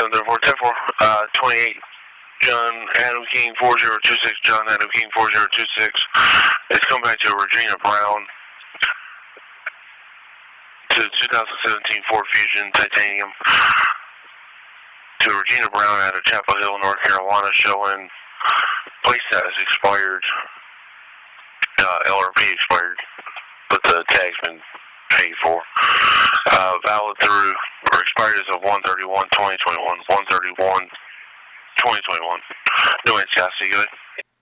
734, 28, John Adam King 4026, John Adam King 4026. It's come back to Regina Brown, to 2017 Ford Fusion Titanium, to Regina Brown out of Chapel Hill, North Carolina, showing plate status expired, LRP expired, but the tag's been paid for. Valid through, or expired as of 1/31/2021, 1/31/2021. No, it's got to see good.